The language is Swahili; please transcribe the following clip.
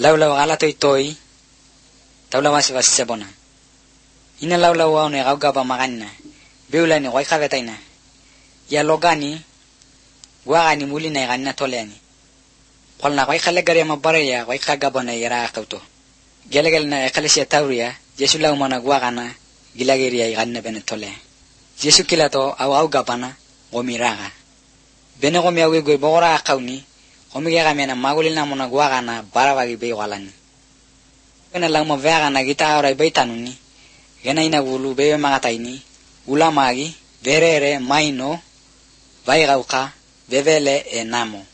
Laulaw ala toy taulawas was sebona ina laulaw ne gauga maganna beulani goy khavetaina ya logani gwagani mulina ganna toleni qolna goy khale gari mabare ya goy khagabona yara qawto gelegelna khalesiya tawriya jesu law mana gwagana gilageriya ganna ben tole jesu kilato aw gabana gomiraga bene gomi awe goy bogora qawni gomi ga mena magulina mona gwagana barawagi be walani kana lang mavega na gita ora baitanuni gena ina gulu be magataini ulamagi verere maino vaigauka vevele enamo